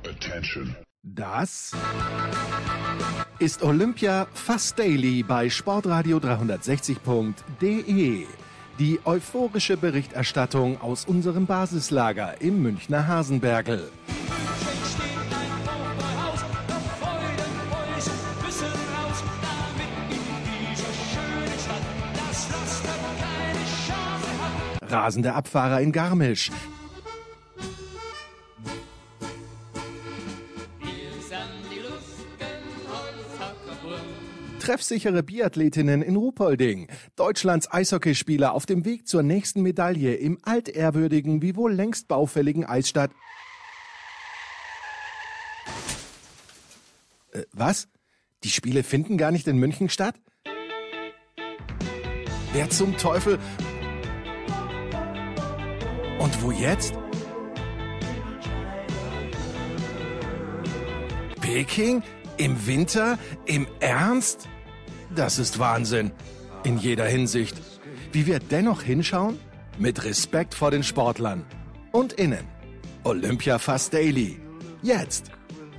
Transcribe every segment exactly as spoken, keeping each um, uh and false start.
Attention. Das ist Olympia Fast Daily bei sportradio dreihundertsechzig punkt de. Die euphorische Berichterstattung aus unserem Basislager im Münchner Hasenbergl. Rasende Abfahrer in Garmisch. Treffsichere Biathletinnen in Ruhpolding. Deutschlands Eishockeyspieler auf dem Weg zur nächsten Medaille im altehrwürdigen, wie wohl längst baufälligen Eisstadt. Äh, was? Die Spiele finden gar nicht in München statt? Wer zum Teufel? Und wo jetzt? Peking? Im Winter? Im Ernst? Das ist Wahnsinn. In jeder Hinsicht. Wie wir dennoch hinschauen? Mit Respekt vor den Sportlern. Und innen. Olympia Fast Daily. Jetzt.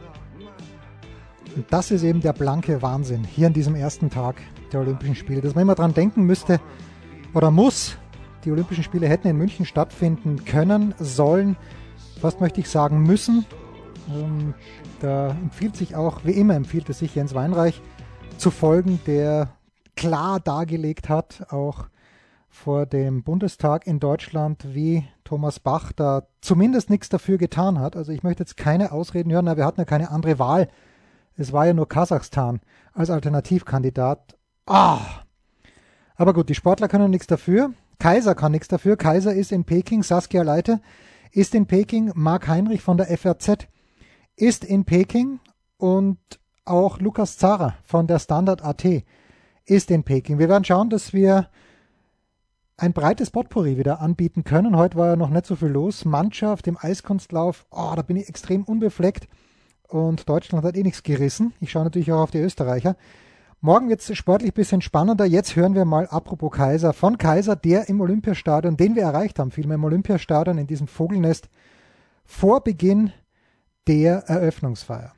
Und das ist eben der blanke Wahnsinn hier an diesem ersten Tag der Olympischen Spiele. Dass man immer dran denken müsste oder muss, die Olympischen Spiele hätten in München stattfinden können, sollen, fast möchte ich sagen müssen. Ähm, da empfiehlt sich auch, wie immer empfiehlt es sich, Jens Weinreich zu folgen, der klar dargelegt hat, auch vor dem Bundestag in Deutschland, wie Thomas Bach da zumindest nichts dafür getan hat. Also ich möchte jetzt keine Ausreden hören, aber wir hatten ja keine andere Wahl. Es war ja nur Kasachstan als Alternativkandidat. Ah! Aber gut, die Sportler können nichts dafür. Kaiser kann nichts dafür. Kaiser ist in Peking. Saskia Leite ist in Peking. Marc Heinrich von der F A Z ist in Peking. Und auch Lukas Zara von der Standard punkt at ist in Peking. Wir werden schauen, dass wir ein breites Potpourri wieder anbieten können. Heute war ja noch nicht so viel los. Mannschaft im Eiskunstlauf, oh, da bin ich extrem unbefleckt. Und Deutschland hat eh nichts gerissen. Ich schaue natürlich auch auf die Österreicher. Morgen wird es sportlich ein bisschen spannender. Jetzt hören wir mal, apropos Kaiser, von Kaiser, der im Olympiastadion, den wir erreicht haben, vielmehr im Olympiastadion, in diesem Vogelnest, vor Beginn der Eröffnungsfeier.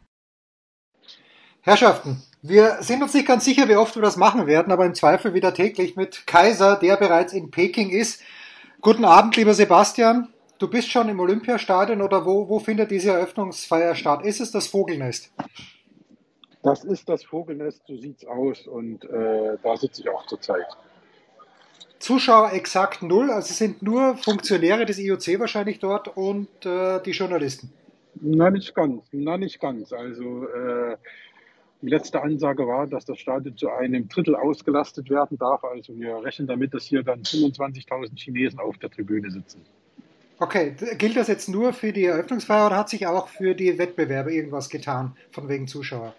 Herrschaften, wir sind uns nicht ganz sicher, wie oft wir das machen werden, aber im Zweifel wieder täglich mit Kaiser, der bereits in Peking ist. Guten Abend, lieber Sebastian. Du bist schon im Olympiastadion oder wo, wo findet diese Eröffnungsfeier statt? Ist es das Vogelnest? Das ist das Vogelnest, so sieht's aus und äh, da sitze ich auch zurzeit. Zuschauer exakt null, also es sind nur Funktionäre des I O C wahrscheinlich dort und äh, die Journalisten. Na, nicht ganz, na, nicht ganz. Also äh, die letzte Ansage war, dass das Stadion zu einem Drittel ausgelastet werden darf. Also wir rechnen damit, dass hier dann fünfundzwanzigtausend Chinesen auf der Tribüne sitzen. Okay, gilt das jetzt nur für die Eröffnungsfeier oder hat sich auch für die Wettbewerbe irgendwas getan, von wegen Zuschauer?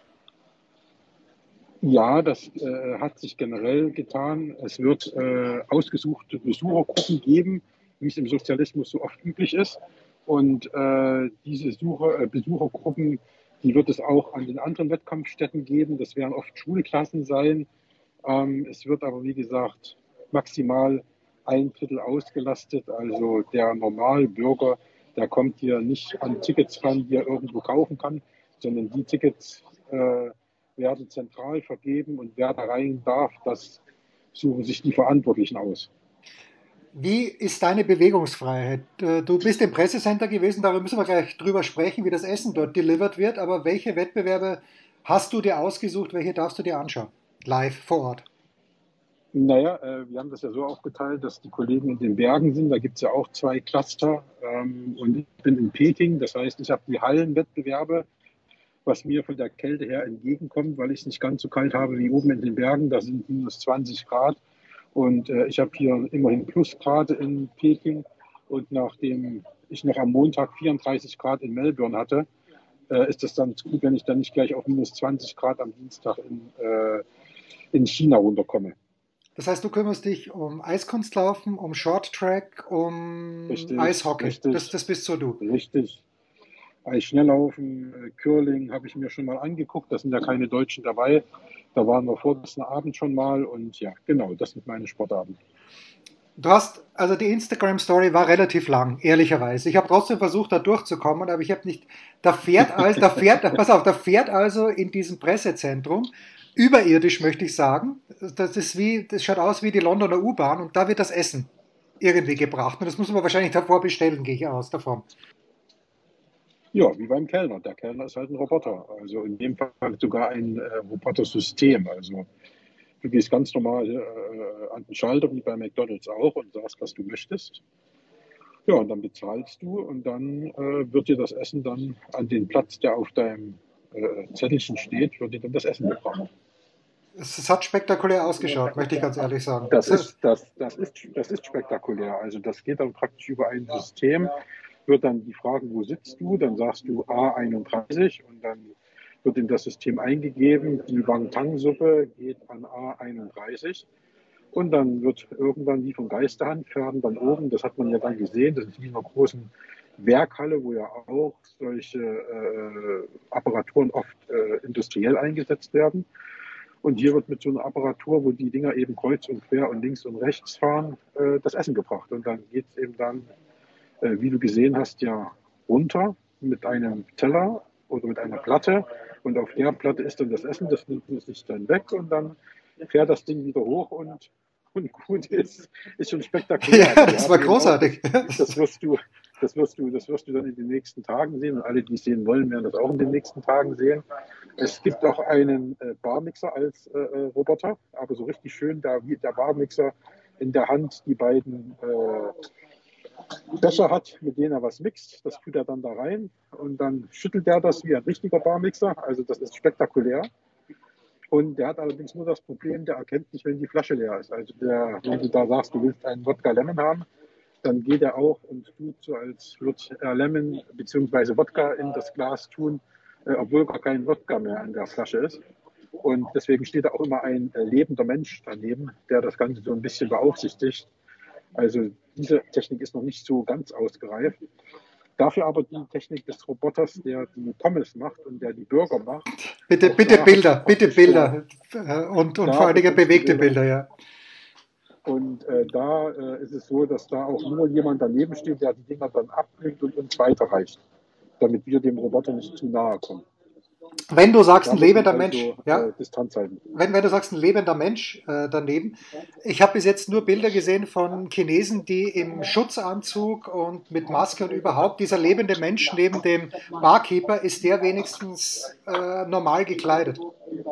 Ja, das äh, hat sich generell getan. Es wird äh, ausgesuchte Besuchergruppen geben, wie es im Sozialismus so oft üblich ist. Und äh, diese Suche, äh, Besuchergruppen, die wird es auch an den anderen Wettkampfstätten geben. Das werden oft Schulklassen sein. Ähm, es wird aber, wie gesagt, maximal ein Drittel ausgelastet. Also der Normalbürger, der kommt hier nicht an Tickets ran, die er irgendwo kaufen kann, sondern die Tickets äh, werden zentral vergeben und wer da rein darf, das suchen sich die Verantwortlichen aus. Wie ist deine Bewegungsfreiheit? Du bist im Pressecenter gewesen, darüber müssen wir gleich drüber sprechen, wie das Essen dort delivered wird, aber welche Wettbewerbe hast du dir ausgesucht, welche darfst du dir anschauen? Live, vor Ort. Naja, äh, wir haben das ja so aufgeteilt, dass die Kollegen in den Bergen sind, da gibt es ja auch zwei Cluster ähm, und ich bin in Peking, das heißt, ich habe die Hallenwettbewerbe, was mir von der Kälte her entgegenkommt, weil ich es nicht ganz so kalt habe wie oben in den Bergen. Da sind minus zwanzig Grad und äh, ich habe hier immerhin Plusgrade in Peking und nachdem ich noch am Montag vierunddreißig Grad in Melbourne hatte, äh, ist es dann gut, wenn ich dann nicht gleich auf minus zwanzig Grad am Dienstag in, äh, in China runterkomme. Das heißt, du kümmerst dich um Eiskunstlaufen, um Shorttrack, um richtig, Eishockey. Richtig, das, das bist so du. Richtig. Eisschnelllaufen, Curling habe ich mir schon mal angeguckt. Da sind ja keine Deutschen dabei. Da waren wir vorgestern Abend schon mal. Und ja, genau, das sind meine Sportarten. Du hast, also die Instagram-Story war relativ lang, ehrlicherweise. Ich habe trotzdem versucht, da durchzukommen, aber ich habe nicht, da fährt also, da fährt, pass auf, da fährt also in diesem Pressezentrum, überirdisch möchte ich sagen, das ist wie, das schaut aus wie die Londoner U-Bahn und da wird das Essen irgendwie gebracht. Und das muss man wahrscheinlich davor bestellen, gehe ich aus davon. Ja, wie beim Kellner. Der Kellner ist halt ein Roboter. Also in dem Fall sogar ein äh, Robotersystem. Also du gehst ganz normal äh, an den Schalter, wie bei McDonald's auch, und sagst, was du möchtest. Ja, und dann bezahlst du und dann äh, wird dir das Essen dann an den Platz, der auf deinem äh, Zettelchen steht, wird dir dann das Essen gebracht. Es, es hat spektakulär ausgeschaut, möchte ich ganz ehrlich sagen. Das Es ist, ist, das, das ist, das ist spektakulär. Also das geht dann praktisch über ein System, wird dann die Frage, wo sitzt du? Dann sagst du A einunddreißig und dann wird in das System eingegeben, die Wang-Tang-Suppe geht an A einunddreißig. Und dann wird irgendwann wie von Geisterhand fahren dann oben, das hat man ja dann gesehen, das ist wie in einer großen Werkhalle, wo ja auch solche äh, Apparaturen oft äh, industriell eingesetzt werden. Und hier wird mit so einer Apparatur, wo die Dinger eben kreuz und quer und links und rechts fahren, äh, das Essen gebracht. Und dann geht es eben dann, äh, wie du gesehen hast, ja runter mit einem Teller oder mit einer Platte. Und auf der Platte ist dann das Essen, das nimmt man sich dann weg und dann fährt das Ding wieder hoch und, und gut ist. Ist schon spektakulär. ja, Aber wir das haben war eben auch, das, großartig. das wirst du, das wirst du, das wirst du dann in den nächsten Tagen sehen. Und alle, die es sehen wollen, werden das auch in den nächsten Tagen sehen. Es gibt auch einen äh, Barmixer als äh, äh, Roboter, aber so richtig schön, da wie der Barmixer in der Hand die beiden äh, Becher hat, mit denen er was mixt. Das tut er dann da rein und dann schüttelt er das wie ein richtiger Barmixer. Also das ist spektakulär. Und der hat allerdings nur das Problem, der erkennt nicht, wenn die Flasche leer ist. Also der, wenn du da sagst, du willst einen Wodka Lemon haben, dann geht er auch und tut so, als würde er Lemon bzw. Wodka in das Glas tun, äh, obwohl gar kein Wodka mehr in der Flasche ist. Und deswegen steht da auch immer ein äh, lebender Mensch daneben, der das Ganze so ein bisschen beaufsichtigt. Also diese Technik ist noch nicht so ganz ausgereift. Dafür aber die Technik des Roboters, der die Pommes macht und der die Burger macht. Bitte, Auch bitte da hast Bilder, du bitte praktisch Bilder äh, und, und vor da allen Dingen bekommst du bewegte Bilder. Bilder, ja. Und äh, da äh, ist es so, dass da auch nur jemand daneben steht, der die Dinger dann abnimmt und uns weiterreicht, damit wir dem Roboter nicht zu nahe kommen. Wenn du sagst, Da ein muss man lebender also Mensch, ja, äh, Distanz halten. wenn, wenn du sagst, ein lebender Mensch äh, daneben. Ich habe bis jetzt nur Bilder gesehen von Chinesen, die im Schutzanzug und mit Maske und überhaupt, dieser lebende Mensch neben dem Barkeeper, ist der wenigstens äh, normal gekleidet?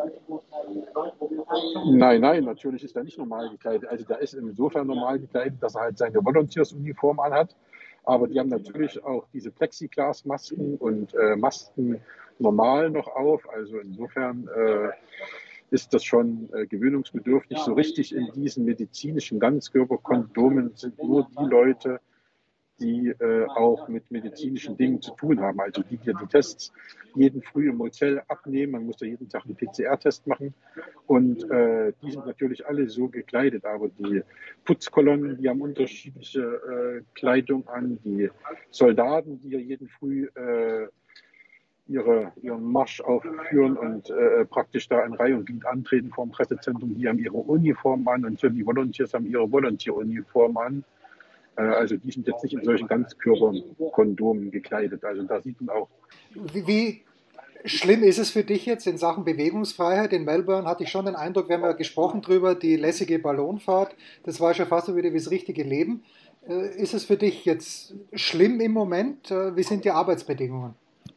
Nein, nein, natürlich ist er nicht normal gekleidet. Also der ist insofern normal gekleidet, dass er halt seine Volunteersuniform anhat. Aber die haben natürlich auch diese Plexiglas-Masken und äh, Masken normal noch auf. Also insofern äh, ist das schon äh, gewöhnungsbedürftig. So richtig in diesen medizinischen Ganzkörperkondomen sind nur die Leute, die äh, auch mit medizinischen Dingen zu tun haben. Also die dir die Tests jeden Früh im Hotel abnehmen. Man muss da jeden Tag einen P C R-Test machen. Und äh, die sind natürlich alle so gekleidet. Aber die Putzkolonnen, die haben unterschiedliche äh, Kleidung an. Die Soldaten, die ja jeden Früh äh, ihre, ihren Marsch aufführen und äh, praktisch da in Reihe und Glied antreten vor dem Pressezentrum, die haben ihre Uniform an und die Volunteers haben ihre Volunteer-Uniform an. Also die sind jetzt nicht in solchen Ganzkörperkondomen gekleidet. Also da sieht man auch. Wie, wie schlimm ist es für dich jetzt in Sachen Bewegungsfreiheit? In Melbourne hatte ich schon den Eindruck, wir haben ja gesprochen drüber, die lässige Ballonfahrt, das war schon fast so wieder wie das richtige Leben. Äh, ist es für dich jetzt schlimm im Moment? Äh, wie sind die Arbeitsbedingungen?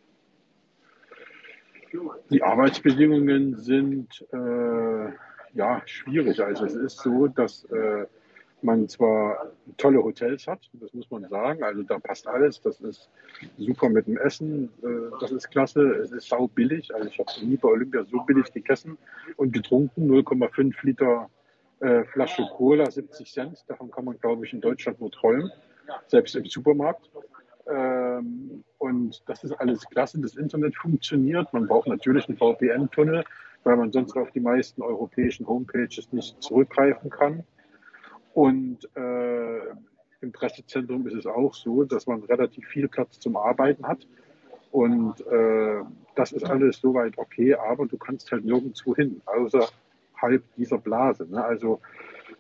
Die Arbeitsbedingungen sind äh, ja schwierig. Also es ist so, dass äh, man zwar tolle Hotels hat, das muss man sagen. Also da passt alles. Das ist super mit dem Essen. Äh, das ist klasse. Es ist sau billig. Also ich habe nie bei Olympia so billig gegessen und getrunken. null Komma fünf Liter äh, Flasche Cola, siebzig Cent. Davon kann man, glaube ich, in Deutschland nur träumen. Selbst im Supermarkt. Ähm, und das ist alles klasse. Das Internet funktioniert. Man braucht natürlich einen V P N-Tunnel, weil man sonst auf die meisten europäischen Homepages nicht zurückgreifen kann. Und äh, im Pressezentrum ist es auch so, dass man relativ viel Platz zum Arbeiten hat. Und äh, das ist alles soweit okay, aber du kannst halt nirgendwo hin, außerhalb dieser Blase. Ne? Also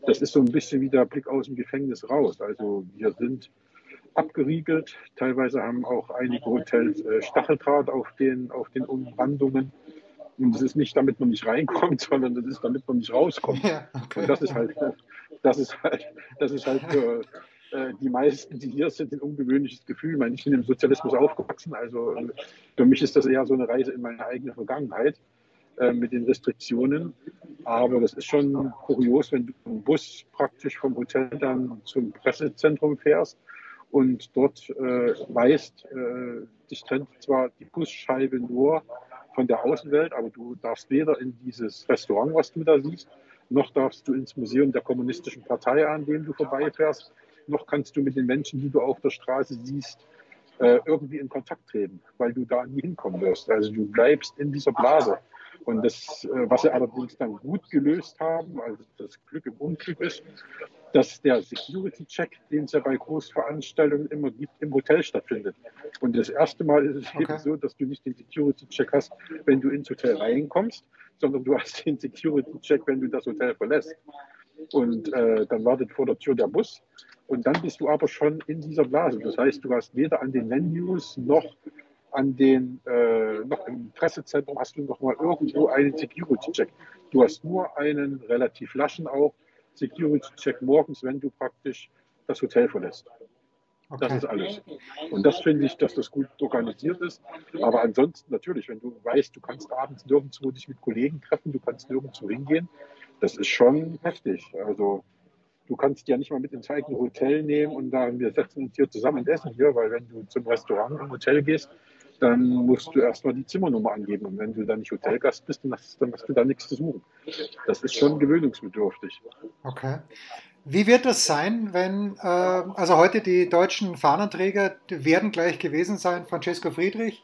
das ist so ein bisschen wie der Blick aus dem Gefängnis raus. Also wir sind abgeriegelt. Teilweise haben auch einige Hotels äh, Stacheldraht auf den, auf den Umrandungen. Und das ist nicht, damit man nicht reinkommt, sondern das ist, damit man nicht rauskommt. Ja, okay. Und das ist halt, das ist halt, das ist halt für äh, die meisten, die hier sind, ein ungewöhnliches Gefühl. Ich meine, ich bin im Sozialismus aufgewachsen, also äh, für mich ist das eher so eine Reise in meine eigene Vergangenheit äh, mit den Restriktionen. Aber das ist schon kurios, wenn du im Bus praktisch vom Hotel dann zum Pressezentrum fährst und dort äh, weißt, äh, dich trennt zwar die Busscheibe nur von der Außenwelt, aber du darfst weder in dieses Restaurant, was du da siehst, noch darfst du ins Museum der Kommunistischen Partei, an dem du vorbeifährst, noch kannst du mit den Menschen, die du auf der Straße siehst, äh, irgendwie in Kontakt treten, weil du da nie hinkommen wirst. Also du bleibst in dieser Blase. Und das, äh, was sie allerdings dann gut gelöst haben, also das Glück im Unglück ist, dass der Security-Check, den es ja bei Großveranstaltungen immer gibt, im Hotel stattfindet. Und das erste Mal ist es Okay. eben so, dass du nicht den Security-Check hast, wenn du ins Hotel reinkommst, sondern du hast den Security-Check, wenn du das Hotel verlässt. Und äh, dann wartet vor der Tür der Bus. Und dann bist du aber schon in dieser Blase. Das heißt, du hast weder an den Menus noch an den, äh, noch im Pressezentrum hast du noch mal irgendwo einen Security-Check. Du hast nur einen relativ laschen auch Security-Check morgens, wenn du praktisch das Hotel verlässt. Das Okay. ist alles. Und das finde ich, dass das gut organisiert ist. Aber ansonsten natürlich, wenn du weißt, du kannst abends nirgendwo dich mit Kollegen treffen, du kannst nirgendwo hingehen, das ist schon heftig. Also du kannst ja nicht mal mit ins eigene Hotel nehmen und sagen, wir setzen uns hier zusammen und essen hier, weil wenn du zum Restaurant im Hotel gehst, dann musst du erstmal die Zimmernummer angeben. Und wenn du dann nicht Hotelgast bist, dann hast, dann hast du da nichts zu suchen. Das ist schon gewöhnungsbedürftig. Okay. Wie wird das sein, wenn, äh, also heute die deutschen Fahnenträger die werden gleich gewesen sein, Francesco Friedrich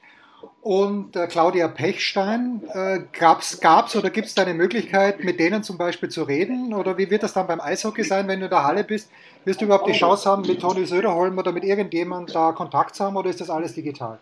und äh, Claudia Pechstein. Äh, gab's, gab's oder gibt es da eine Möglichkeit, mit denen zum Beispiel zu reden? Oder wie wird das dann beim Eishockey sein, wenn du in der Halle bist? Wirst du überhaupt die Chance haben, mit Toni Söderholm oder mit irgendjemand da Kontakt zu haben oder ist das alles digital?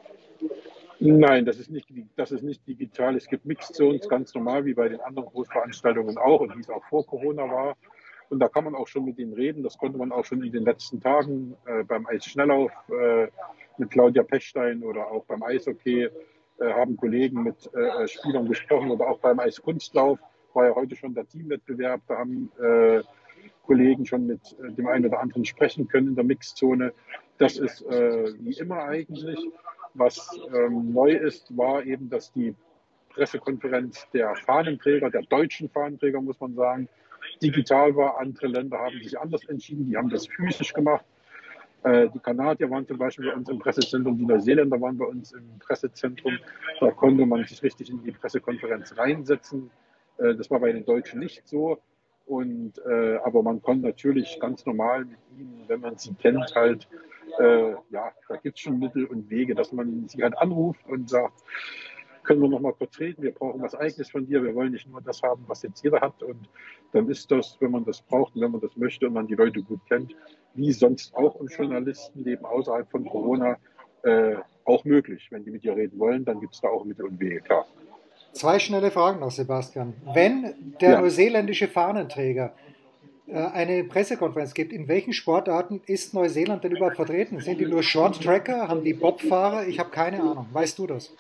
Nein, das ist nicht, das ist nicht digital. Es gibt Mixed Zones, ganz normal, wie bei den anderen Großveranstaltungen auch und wie es auch vor Corona war. Und da kann man auch schon mit denen reden. Das konnte man auch schon in den letzten Tagen äh, beim Eisschnelllauf äh, mit Claudia Pechstein oder auch beim Eishockey äh, haben Kollegen mit äh, Spielern gesprochen oder auch beim Eiskunstlauf war ja heute schon der Teamwettbewerb. Da haben äh, Kollegen schon mit äh, dem einen oder anderen sprechen können in der Mixzone. Das ist äh, wie immer eigentlich. Was ähm, neu ist, war eben, dass die Pressekonferenz der Fahnenträger, der deutschen Fahnenträger, muss man sagen, digital war. Andere Länder haben sich anders entschieden, die haben das physisch gemacht. Äh, die Kanadier waren zum Beispiel bei uns im Pressezentrum, die Neuseeländer waren bei uns im Pressezentrum. Da konnte man sich richtig in die Pressekonferenz reinsetzen. Äh, das war bei den Deutschen nicht so. Und, äh, aber man konnte natürlich ganz normal mit ihnen, wenn man sie kennt, halt, äh, ja, da gibt es schon Mittel und Wege, dass man sie halt anruft und sagt, können wir noch mal kurz reden, wir brauchen was Eigenes von dir, wir wollen nicht nur das haben, was jetzt jeder hat. Und dann ist das, wenn man das braucht und wenn man das möchte und man die Leute gut kennt, wie sonst auch im Journalistenleben außerhalb von Corona, äh, auch möglich. Wenn die mit dir reden wollen, dann gibt es da auch Mittel und Wege, klar. Zwei schnelle Fragen noch, Sebastian. Wenn der Ja. neuseeländische Fahnenträger äh, eine Pressekonferenz gibt, in welchen Sportarten ist Neuseeland denn überhaupt vertreten? Sind die nur Short-Tracker? Haben die Bobfahrer? Ich habe keine Ahnung. Weißt du das?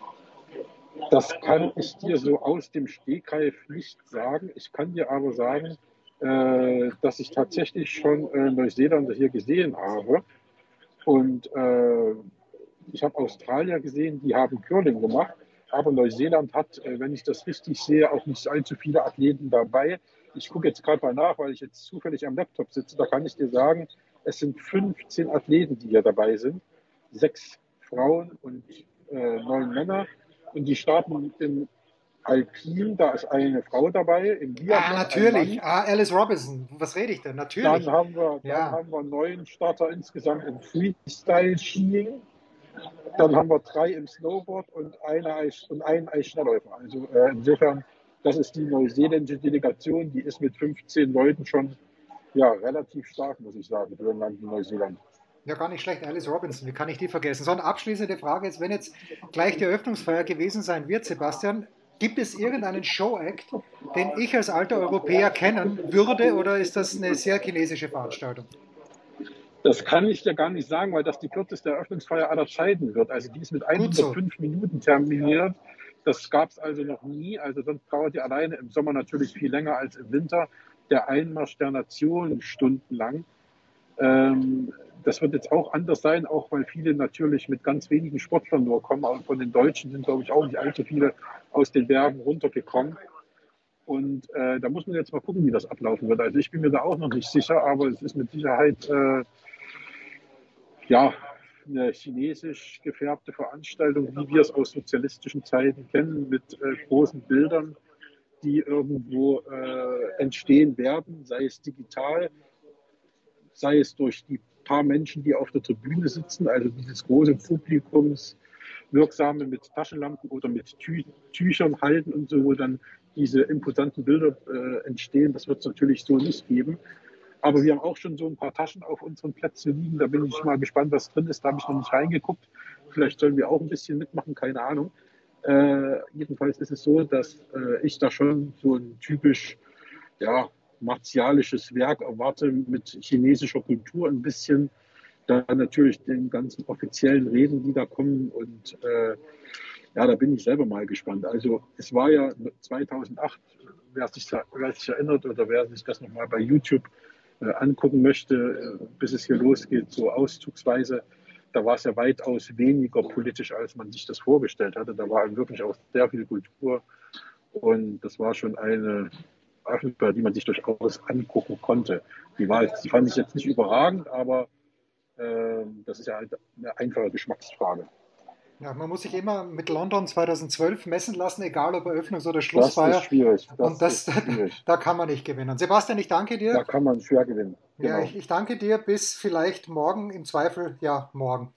Das kann ich dir so aus dem Stegreif nicht sagen. Ich kann dir aber sagen, äh, dass ich tatsächlich schon äh, Neuseeländer hier gesehen habe. Und äh, ich habe Australier gesehen, die haben Curling gemacht. Aber Neuseeland hat, äh, wenn ich das richtig sehe, auch nicht allzu viele Athleten dabei. Ich gucke jetzt gerade mal nach, weil ich jetzt zufällig am Laptop sitze. Da kann ich dir sagen, es sind fünfzehn Athleten, die hier dabei sind. Sechs Frauen und äh, neun Männer. Und die starten im Alpin, da ist eine Frau dabei, im Ah, Biathlon ein natürlich. Mann. Ah, Alice Robinson. Was rede ich denn? Dann Natürlich. haben wir, dann Ja. haben wir neun Starter insgesamt im Freestyle-Skiing. Dann haben wir drei im Snowboard und, eine Eis, und einen Eisschnellläufer. Also äh, insofern, das ist die neuseeländische Delegation, die ist mit fünfzehn Leuten schon ja, relativ stark, muss ich sagen, für ein Land wie Neuseeland. Ja, gar nicht schlecht. Alice Robinson, wie kann ich die vergessen? So, eine abschließende Frage jetzt, wenn jetzt gleich die Eröffnungsfeier gewesen sein wird, Sebastian, Gibt es irgendeinen Show-Act, den ich als alter Europäer kennen würde, oder ist das eine sehr chinesische Veranstaltung? Das kann ich dir gar nicht sagen, weil das die kürzeste Eröffnungsfeier aller Zeiten wird. Also die ist mit hundertfünf so. Minuten terminiert. Das gab es also noch nie. Also sonst dauert die alleine im Sommer natürlich viel länger als im Winter. Der Einmarsch der Nationen stundenlang. Ähm, das wird jetzt auch anders sein, auch weil viele natürlich mit ganz wenigen Sportlern nur kommen. Aber von den Deutschen sind, glaube ich, auch nicht allzu viele aus den Bergen runtergekommen. Und äh, da muss man jetzt mal gucken, wie das ablaufen wird. Also ich bin mir da auch noch nicht sicher, aber es ist mit Sicherheit äh, ja, eine chinesisch gefärbte Veranstaltung, wie wir es aus sozialistischen Zeiten kennen, mit äh, großen Bildern, die irgendwo äh, entstehen werden, sei es digital, sei es durch die paar Menschen, die auf der Tribüne sitzen, also dieses große Publikumswirksame mit Taschenlampen oder mit Tü- Tüchern halten und so, wo dann diese imposanten Bilder äh, entstehen. Das wird es natürlich so nicht geben. Aber wir haben auch schon so ein paar Taschen auf unseren Plätzen liegen. Da bin ich mal gespannt, was drin ist. Da habe ich noch nicht reingeguckt. Vielleicht sollen wir auch ein bisschen mitmachen, keine Ahnung. Äh, jedenfalls ist es so, dass äh, ich da schon so ein typisch ja, martialisches Werk erwarte mit chinesischer Kultur ein bisschen. Da natürlich den ganzen offiziellen Reden, die da kommen. Und äh, ja, da bin ich selber mal gespannt. Also es war ja zweitausendacht, wer sich, wer sich erinnert oder wer sich das nochmal bei YouTube äh, angucken möchte, äh, bis es hier losgeht, so auszugsweise, da war es ja weitaus weniger politisch, als man sich das vorgestellt hatte. Da war wirklich auch sehr viel Kultur und das war schon eine Öffentlichkeit, die man sich durchaus angucken konnte. Die, war, die fand ich jetzt nicht überragend, aber äh, das ist ja halt eine einfache Geschmacksfrage. Ja, man muss sich immer mit London zweitausendzwölf messen lassen, egal ob Eröffnungs- oder Schlussfeier. Das ist schwierig. Das und das, ist schwierig. Da kann man nicht gewinnen. Sebastian, ich danke dir. Da kann man schwer gewinnen. Genau. Ja, ich, ich danke dir. Bis vielleicht morgen, im Zweifel, ja, morgen.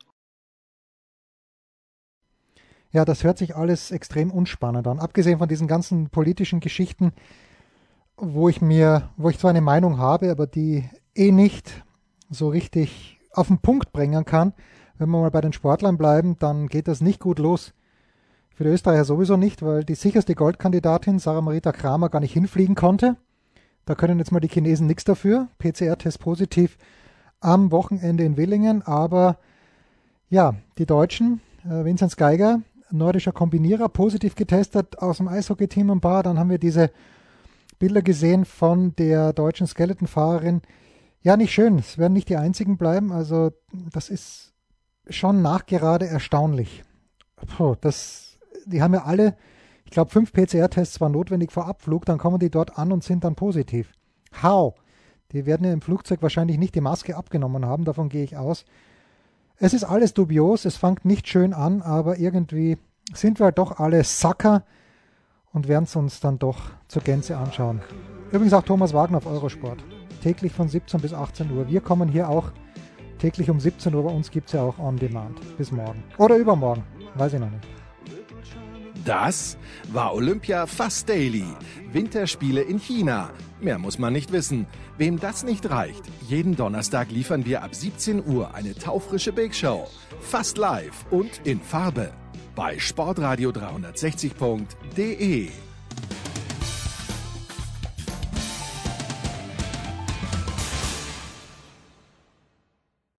Ja, das hört sich alles extrem unspannend an. Abgesehen von diesen ganzen politischen Geschichten, wo ich mir, wo ich zwar eine Meinung habe, aber die eh nicht so richtig auf den Punkt bringen kann. Wenn wir mal bei den Sportlern bleiben, dann geht das nicht gut los. Für die Österreicher sowieso nicht, weil die sicherste Goldkandidatin, Sarah Marita Kramer, gar nicht hinfliegen konnte. Da können jetzt mal die Chinesen nichts dafür. P C R-Test positiv am Wochenende in Willingen. Aber ja, die Deutschen, äh, Vinzenz Geiger, nordischer Kombinierer, positiv getestet aus dem Eishockey-Team ein paar. Dann haben wir diese Bilder gesehen von der deutschen Skeletonfahrerin. Ja, nicht schön. Es werden nicht die einzigen bleiben. Also das ist schon nachgerade erstaunlich. Puh, das, die haben ja alle, ich glaube, fünf P C R-Tests waren notwendig vor Abflug, dann kommen die dort an und sind dann positiv. How? Die werden ja im Flugzeug wahrscheinlich nicht die Maske abgenommen haben, davon gehe ich aus. Es ist alles dubios, es fängt nicht schön an, aber irgendwie sind wir halt doch alle Sucker und werden es uns dann doch zur Gänze anschauen. Übrigens auch Thomas Wagner auf Eurosport. Täglich von siebzehn bis achtzehn Uhr. Wir kommen hier auch täglich um siebzehn Uhr, bei uns gibt es ja auch On Demand. Bis morgen. Oder übermorgen. Weiß ich noch nicht. Das war Olympia Fast Daily. Winterspiele in China. Mehr muss man nicht wissen. Wem das nicht reicht, jeden Donnerstag liefern wir ab siebzehn Uhr eine taufrische Big Show. Fast live und in Farbe. Bei sportradio dreihundertsechzig punkt de.